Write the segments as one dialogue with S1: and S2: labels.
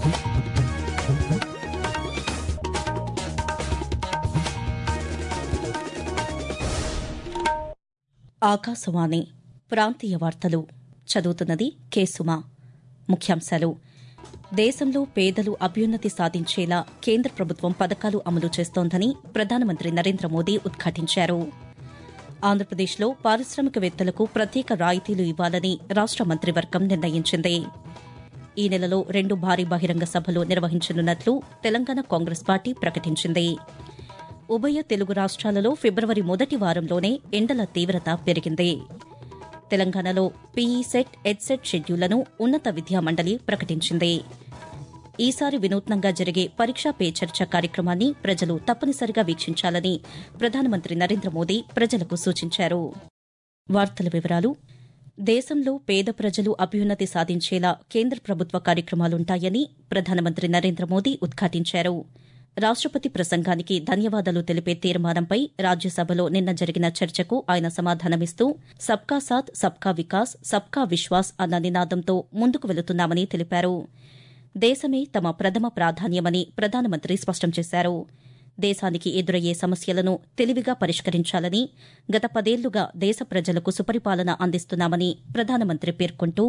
S1: ఆకాశవాణి ప్రాంతీయ వార్తలు చదువుతున్నది కె సుమ. ముఖ్యాంశాలు: దేశంలో పేదలు అభ్యున్నతి సాధించేలా కేంద్ర ప్రభుత్వం పథకాలు అమలు చేస్తోందని ప్రధానమంత్రి నరేంద్ర మోదీ ఉద్ఘాటించారు. ఆంధ్రప్రదేశ్లో పారిశ్రామికవేత్తలకు ప్రత్యేక రాయితీలు ఇవ్వాలని రాష్ట మంత్రివర్గం నిర్ణయించింది. ఈ నెలలో 2 భారీ బహిరంగ సభలు నిర్వహించనున్నట్లు తెలంగాణ కాంగ్రెస్ పార్టీ ప్రకటించింది. ఉభయ తెలుగు రాష్ట్రాలలో ఫిబ్రవరి మొదటి వారంలోనే ఎండల తీవ్రత పెరిగింది. తెలంగాణలో పీఈసెట్, ఎడ్సెట్ షెడ్యూళ్లను ఉన్నత విద్యామండలి ప్రకటించింది. ఈసారి వినూత్నంగా జరిగే పరీక్షా పే చర్చ కార్యక్రమాన్ని ప్రజలు తప్పనిసరిగా వీక్షించాలని ప్రధానమంత్రి నరేంద్ర మోదీ ప్రజలకు సూచించారు. వార్తల వివరాలు: దేశంలో పేద ప్రజలు అభ్యున్నతి సాధించేలా కేంద్ర ప్రభుత్వ కార్యక్రమాలుంటాయని ప్రధానమంత్రి నరేంద్ర మోదీ ఉద్ఘాటించారు. రాష్టపతి ప్రసంగానికి ధన్యవాదాలు తెలిపే తీర్మానంపై రాజ్యసభలో నిన్న జరిగిన చర్చకు ఆయన సమాధానమిస్తూ సబ్కా సాథ్ సబ్కా వికాస్ సబ్కా విశ్వాస్ అన్న నినాదంతో ముందుకు వెళుతున్నామని తెలిపారు. దేశమే తమ ప్రథమ ప్రాధాన్యమని ప్రధానమంత్రి స్పష్టం చేశారు. దేశానికి ఎదురయ్యే సమస్యలను తెలివిగా పరిష్కరించాలని గత 10 ఏళ్లుగా దేశ ప్రజలకు సుపరిపాలన అందిస్తున్నామని ప్రధానమంత్రి పేర్కొంటూ,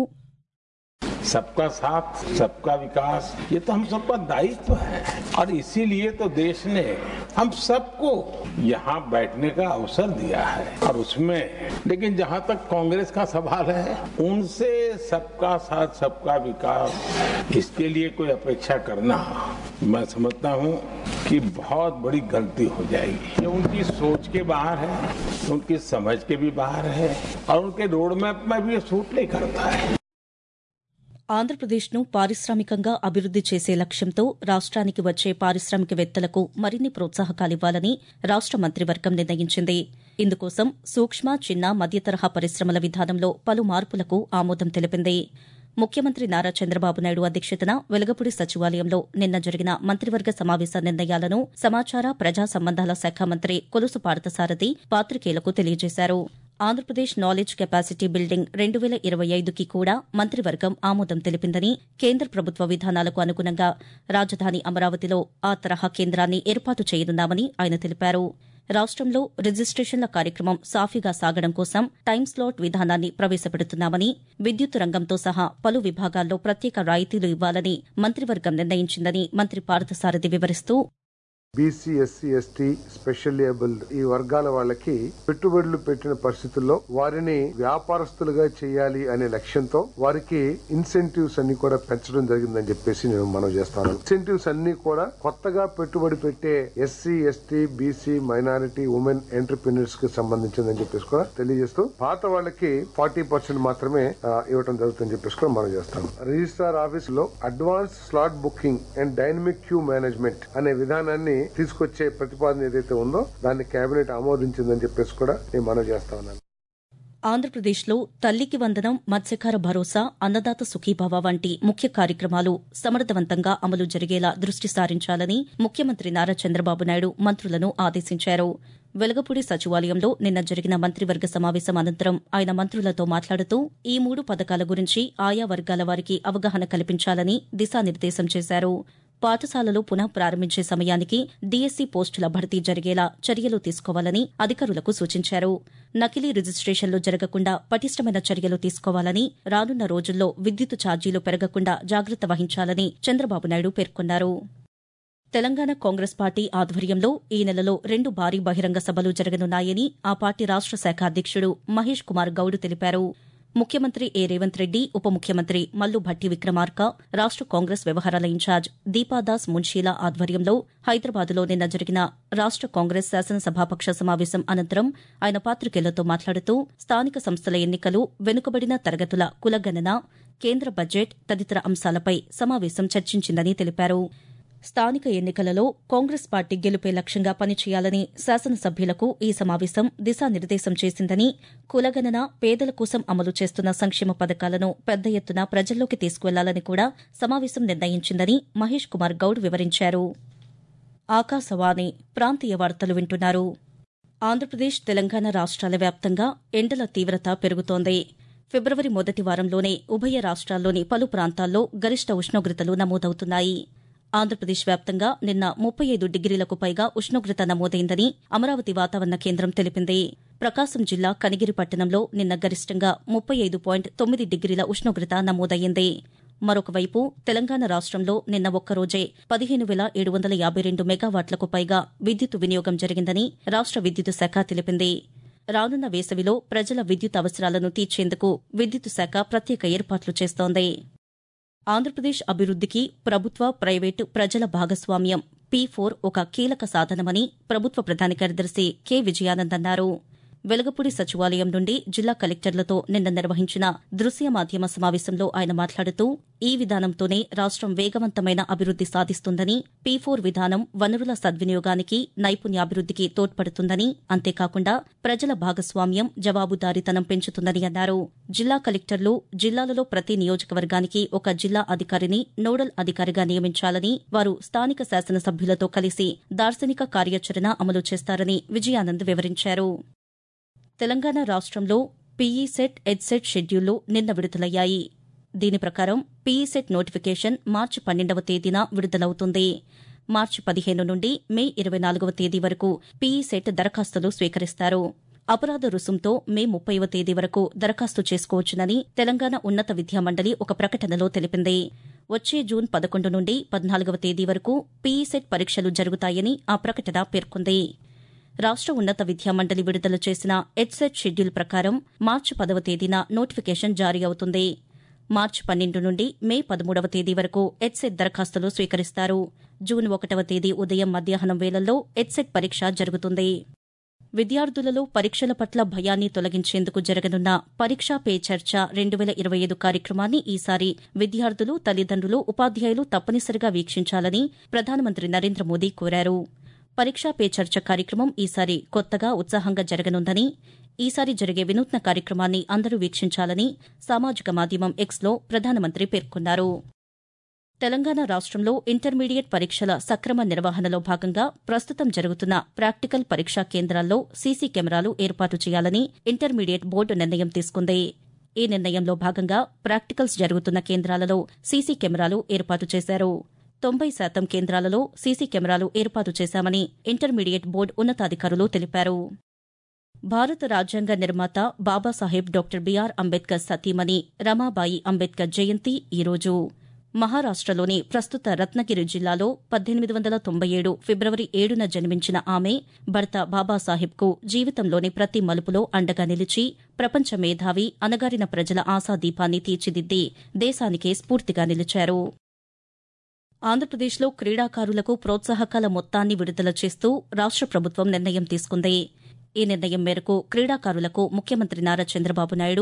S2: सबका साथ सबका विकास ये तो हम सबका दायित्व है और इसीलिए तो देश ने हम सबको यहाँ बैठने का अवसर दिया है। और उसमें लेकिन जहाँ तक कांग्रेस का सवाल है, उनसे सबका साथ सबका विकास इसके लिए कोई अपेक्षा करना मैं समझता हूँ कि बहुत बड़ी गलती हो जाएगी। ये उनकी सोच के बाहर है, उनकी समझ के भी बाहर है और उनके रोड मैप में भी ये सूट नहीं करता है.
S1: ఆంధ్రప్రదేశ్ను పారిశ్రామికంగా అభివృద్ది చేసే లక్ష్యంతో రాష్ట్రానికి వచ్చే పారిశ్రామికవేత్తలకు మరిన్ని ప్రోత్సాహకాలివ్వాలని రాష్ట మంత్రివర్గం నిర్ణయించింది. ఇందుకోసం సూక్ష్మ, చిన్న, మధ్యతరహా పరిశ్రమల విధానంలో పలు మార్పులకు ఆమోదం తెలిపింది. ముఖ్యమంత్రి నారా చంద్రబాబు నాయుడు అధ్యక్షతన వెలగపూడి సచివాలయంలో నిన్న జరిగిన మంత్రివర్గ సమావేశ నిర్ణయాలను సమాచార, ప్రజా సంబంధాల శాఖ మంత్రి కొలుసు పార్థసారథి పాతికేయులకు తెలియజేశారు. ఆంధ్రప్రదేశ్ నాలెడ్జ్ కెపాసిటీ బిల్డింగ్ 2025కి కూడా మంత్రివర్గం ఆమోదం తెలిపిందని, కేంద్ర ప్రభుత్వ విధానాలకు అనుగుణంగా రాజధాని అమరావతిలో ఆ తరహా కేంద్రాన్ని ఏర్పాటు చేయనున్నామని ఆయన తెలిపారు. రాష్టంలో రిజిస్టేషన్ల కార్యక్రమం సాఫీగా సాగడం కోసం టైమ్ స్లాట్ విధానాన్ని ప్రవేశపెడుతున్నామని, విద్యుత్ రంగంతో సహా పలు విభాగాల్లో ప్రత్యేక రాయితీలు ఇవ్వాలని మంత్రివర్గం నిర్ణయించిందని మంత్రి పార్థసారథి వివరిస్తూ,
S3: BC, SC, ST, specially abled ఈ వర్గాల వాళ్ళకి పెట్టుబడులు పెట్టిన పరిస్థితుల్లో వారిని వ్యాపారస్తులుగా చేయాలి అనే లక్ష్యంతో వారికి ఇన్సెంటివ్స్ అన్ని కూడా పెంచడం జరిగిందని చెప్పేసి నేను మనవి చేస్తాను. ఇన్సెంటివ్స్ అన్ని కూడా కొత్తగా పెట్టుబడి పెట్టే SC, ST, BC, minority, women entrepreneurs కి సంబంధించిందని చెప్పేసి కూడా తెలియజేస్తూ, పాత వాళ్ళకి 40% మాత్రమే ఇవ్వడం జరుగుతుందని చెప్పేసి కూడా మనం చేస్తాం. రిజిస్ట్రార్ ఆఫీస్ లో advance slot booking and dynamic queue management అనే విధానాన్ని తీసుకొచ్చే ప్రతిపాదన ఏదైతే ఉందో దాన్ని కేబినెట్ ఆమోదించిందని చెప్పేసి కూడా నేను మనవి చేస్తా ఉన్నాను.
S1: ఆంధ్రప్రదేశ్లో తల్లికి వందనం, మత్స్యకార భరోసా, అన్నదాత సుఖీభవ వంటి ముఖ్య కార్యక్రమాలు సమర్థవంతంగా అమలు జరిగేలా దృష్టి సారించాలని ముఖ్యమంత్రి నారా చంద్రబాబు నాయుడు మంత్రులను ఆదేశించారు. వెలగపూడి సచివాలయంలో నిన్న జరిగిన మంత్రివర్గ సమావేశం అనంతరం ఆయన మంత్రులతో మాట్లాడుతూ ఈ 3 పథకాల గురించి ఆయా వర్గాల వారికి అవగాహన కల్పించాలని దిశానిర్దేశం చేశారు. పాఠశాలలు పునః ప్రారంభించే సమయానికి డీఎస్సీ పోస్టుల భర్తీ జరిగేలా చర్యలు తీసుకోవాలని అధికారులకు సూచించారు. నకిలీ రిజిస్టేషన్లు జరగకుండా పటిష్టమైన చర్యలు తీసుకోవాలని, రానున్న రోజుల్లో విద్యుత్ ఛార్జీలు పెరగకుండా జాగ్రత్త వహించాలని చంద్రబాబు నాయుడు పేర్కొన్నారు. తెలంగాణ కాంగ్రెస్ పార్టీ ఆధ్వర్యంలో ఈ నెలలో 2 భారీ బహిరంగ సభలు జరగనున్నాయని ఆ పార్టీ రాష్ట శాఖ అధ్యక్షుడు మహేష్ కుమార్ గౌడ్ తెలిపారు. ముఖ్యమంత్రి ఏ రేవంత్ రెడ్డి, ఉప ముఖ్యమంత్రి మల్లు భట్టి విక్రమార్క, రాష్ట కాంగ్రెస్ వ్యవహారాల ఇన్ఛార్జ్ దీపాదాస్ మున్షీల ఆధ్వర్యంలో హైదరాబాద్లో నిన్న జరిగిన రాష్ట కాంగ్రెస్ శాసనసభాపక్ష సమావేశం అనంతరం ఆయన పాతికేయులతో మాట్లాడుతూ, స్థానిక సంస్థల ఎన్నికలు, వెనుకబడిన తరగతుల కులగణన, కేంద్ర బడ్జెట్ తదితర అంశాలపై సమావేశం చర్చించిందని తెలిపారు. స్థానిక ఎన్నికలలో కాంగ్రెస్ పార్టీ గెలుపే లక్ష్యంగా పనిచేయాలని శాసనసభ్యులకు ఈ సమావేశం దిశానిర్దేశం చేసిందని, కులగణన, పేదల కోసం అమలు చేస్తున్న సంక్షేమ పథకాలను పెద్ద ఎత్తున ప్రజల్లోకి తీసుకువెళ్లాలని కూడా సమావేశం నిర్ణయించిందని మహేష్ కుమార్ గౌడ్ వివరించారు. ఆకాశవాణి ప్రాంతీయ వార్తలు వింటున్నారు. ఆంధ్రప్రదేశ్, తెలంగాణ రాష్ట్రాల వ్యాప్తంగా ఎండల తీవ్రత పెరుగుతోంది. ఫిబ్రవరి మొదటి వారంలోనే ఉభయ రాష్ట్రాల్లోని పలు ప్రాంతాల్లో గరిష్ట ఉష్ణోగ్రతలు నమోదవుతున్నాయి. ఆంధ్రప్రదేశ్ వ్యాప్తంగా నిన్న 35 డిగ్రీలకు పైగా ఉష్ణోగ్రత నమోదైందని అమరావతి వాతావరణ కేంద్రం తెలిపింది. ప్రకాశం జిల్లా కనిగిరి పట్టణంలో నిన్న గరిష్టంగా 35.9 డిగ్రీల ఉష్ణోగ్రత నమోదయ్యింది. మరొకవైపు తెలంగాణ రాష్ట్రంలో నిన్న ఒక్కరోజే 15,752 మెగావాట్లకు పైగా విద్యుత్ వినియోగం జరిగిందని రాష్ట్ర విద్యుత్ శాఖ తెలిపింది. రానున్న వేసవిలో ప్రజల విద్యుత్ అవసరాలను తీర్చేందుకు విద్యుత్ శాఖ ప్రత్యేక ఏర్పాట్లు చేస్తోంది. ఆంధ్రప్రదేశ్ అభివృద్దికి ప్రభుత్వ, ప్రైవేటు, ప్రజల భాగస్వామ్యం P4 ఒక కీలక సాధనమని ప్రభుత్వ ప్రధాన కార్యదర్శి కె. విజయానంద్ అన్నారు. వెలగపూడి సచివాలయం నుండి జిల్లా కలెక్టర్లతో నిన్న నిర్వహించిన దృశ్య మాధ్యమ సమావేశంలో ఆయన మాట్లాడుతూ ఈ విధానంతోనే రాష్ట్రం వేగవంతమైన అభివృద్ది సాధిస్తుందని, P4 విధానం వనరుల సద్వినియోగానికి, నైపుణ్యాభివృద్దికి తోడ్పడుతుందని, అంతేకాకుండా ప్రజల భాగస్వామ్యం, జవాబుదారీతనం పెంచుతుందని అన్నారు. జిల్లా కలెక్టర్లు జిల్లాలలో ప్రతి నియోజకవర్గానికి ఒక జిల్లా అధికారిని నోడల్ అధికారిగా నియమించాలని, వారు స్థానిక శాసనసభ్యులతో కలిసి దార్శనిక కార్యాచరణ అమలు చేస్తారని విజయానంద్ వివరించారు. తెలంగాణ రాష్ట్రంలో పీఈసెట్, ఎడ్సెట్ షెడ్యూళ్లు నిన్న విడుదలయ్యాయి. దీని ప్రకారం పీఈసెట్ నోటిఫికేషన్ మార్చి 12వ తేదీన విడుదలవుతుంది. మార్చి 15 నుండి మే 24వ తేదీ వరకు పీఈసెట్ దరఖాస్తులు స్వీకరిస్తారు. అపరాధ రుసుంతో మే 30వ తేదీ వరకు దరఖాస్తు చేసుకోవచ్చునని తెలంగాణ ఉన్నత విద్యామండలి ఒక ప్రకటనలో తెలిపింది. వచ్చే జూన్ 11 నుండి 14వ తేదీ వరకు పీఈసెట్ పరీక్షలు జరుగుతాయని ఆ ప్రకటన పేర్కొంది. రాష్ట్ర ఉన్నత విద్యామండలి విడుదల చేసిన ఎడ్సెట్ షెడ్యూల్ ప్రకారం మార్చి 10వ తేదీన నోటిఫికేషన్ జారీ అవుతుంది. మార్చి 12 నుండి మే 13వ తేదీ వరకు ఎడ్సెట్ దరఖాస్తులు స్వీకరిస్తారు. జూన్ 1వ తేదీ ఉదయం మధ్యాహ్నం వేళల్లో ఎడ్సెట్ పరీక్ష జరుగుతుంది. విద్యార్థులలో పరీక్షల పట్ల భయాన్ని తొలగించేందుకు జరగనున్న పరీక్షా పే చర్చ 2025 కార్యక్రమాన్ని ఈసారి విద్యార్థులు, తల్లిదండ్రులు, ఉపాధ్యాయులు తప్పనిసరిగా వీక్షించాలని ప్రధానమంత్రి నరేంద్ర మోదీ కోరారు. పరీక్షా పే చర్చ కార్యక్రమం ఈసారి కొత్తగా, ఉత్సాహంగా జరగనుందని, ఈసారి జరిగే వినూత్న కార్యక్రమాన్ని అందరూ వీక్షించాలని సామాజిక మాధ్యమం ఎక్స్లో ప్రధానమంత్రి పేర్కొన్నారు. తెలంగాణ రాష్ట్రంలో ఇంటర్మీడియట్ పరీక్షల సక్రమ నిర్వహణలో భాగంగా ప్రస్తుతం జరుగుతున్న ప్రాక్టికల్ పరీక్షా కేంద్రాల్లో సీసీ కెమెరాలు ఏర్పాటు చేయాలని ఇంటర్మీడియట్ బోర్డు నిర్ణయం తీసుకుంది. ఈ నిర్ణయంలో భాగంగా ప్రాక్టికల్స్ జరుగుతున్న కేంద్రాలలో సీసీ కెమెరాలు ఏర్పాటు చేశారు. 90% కేంద్రాలలో సీసీ కెమెరాలు ఏర్పాటు చేశామని ఇంటర్మీడియట్ బోర్డు ఉన్నతాధికారులు తెలిపారు. భారత రాజ్యాంగ నిర్మాత బాబాసాహెబ్ డాక్టర్ బీఆర్ అంబేద్కర్ సతీమణి రమాబాయి అంబేద్కర్ జయంతి ఈరోజు. మహారాష్టలోని ప్రస్తుత రత్నగిరి జిల్లాలో 1897 ఫిబ్రవరి 7న జన్మించిన ఆమె భర్త బాబాసాహెబ్కు జీవితంలోని ప్రతి మలుపులో అండగా నిలిచి ప్రపంచ మేధావి, అణగారిన ప్రజల ఆశాదీపాన్ని తీర్చిదిద్ది దేశానికే స్ఫూర్తిగా నిలిచారు. ఆంధ్రప్రదేశ్లో క్రీడాకారులకు ప్రోత్సాహకాల మొత్తాన్ని విడుదల చేస్తూ రాష్ట్ర ప్రభుత్వం నిర్ణయం తీసుకుంది. ఈ నిర్ణయం మేరకు క్రీడాకారులకు ముఖ్యమంత్రి నారా చంద్రబాబు నాయుడు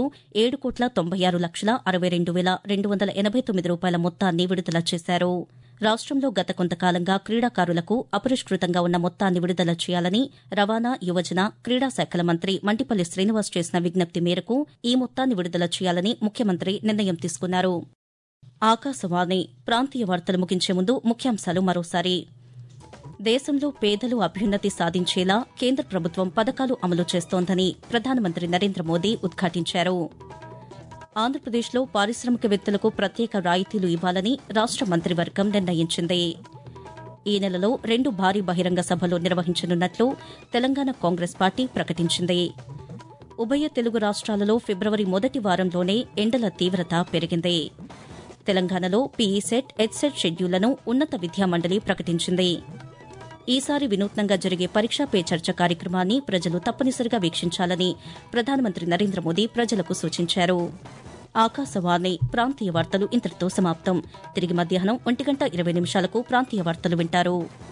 S1: 7,96,62,289 రూపాయల మొత్తాన్ని విడుదల చేశారు. రాష్ట్రంలో గత కొంతకాలంగా క్రీడాకారులకు అపరిష్కృతంగా ఉన్న మొత్తాన్ని విడుదల చేయాలని రవాణా, యువజన, క్రీడా శాఖల మంత్రి మంటిపల్లి శ్రీనివాస్ చేసిన విజ్ఞప్తి మేరకు ఈ మొత్తాన్ని విడుదల చేయాలని ముఖ్యమంత్రి నిర్ణయం తీసుకున్నారు. ఆకాశవాణి ప్రాంతీయ వార్తలు ముగించే ముందు ముఖ్యాంశాలు మరోసారి. దేశంలో పేదలు అభ్యున్నతి సాధించేలా కేంద్ర ప్రభుత్వం పథకాలు అమలు చేస్తోందని ప్రధానమంత్రి నరేంద్ర మోదీ ఉద్ఘాటించారు. ఆంధ్రప్రదేశ్లో పారిశ్రామికవేత్తలకు ప్రత్యేక రాయితీలు ఇవ్వాలని రాష్ట్ర మంత్రివర్గం నిర్ణయించింది. ఈ నెలలో 2 భారీ బహిరంగ సభలు నిర్వహించనున్నట్లు తెలంగాణ కాంగ్రెస్ పార్టీ ప్రకటించింది. ఉభయ తెలుగు రాష్ట్రాలలో ఫిబ్రవరి మొదటి వారంలోనే ఎండల తీవ్రత పెరిగింది. తెలంగాణలో పీఈసెట్, ఎడ్సెట్ షెడ్యూళ్లను ఉన్నత విద్యామండలి ప్రకటించింది. ఈసారి వినూత్నంగా జరిగే పరీక్షా పే చర్చ కార్యక్రమాన్ని ప్రజలు తప్పనిసరిగా వీక్షించాలని ప్రధానమంత్రి నరేంద్ర మోదీ ప్రజలకు సూచించారు. ఆకాశవాణి ప్రాంతీయ వార్తలు ఇంతటితో సమాప్తం. తిరిగి మధ్యాహ్నం 1:20 ప్రాంతీయ వార్తలు వింటారు.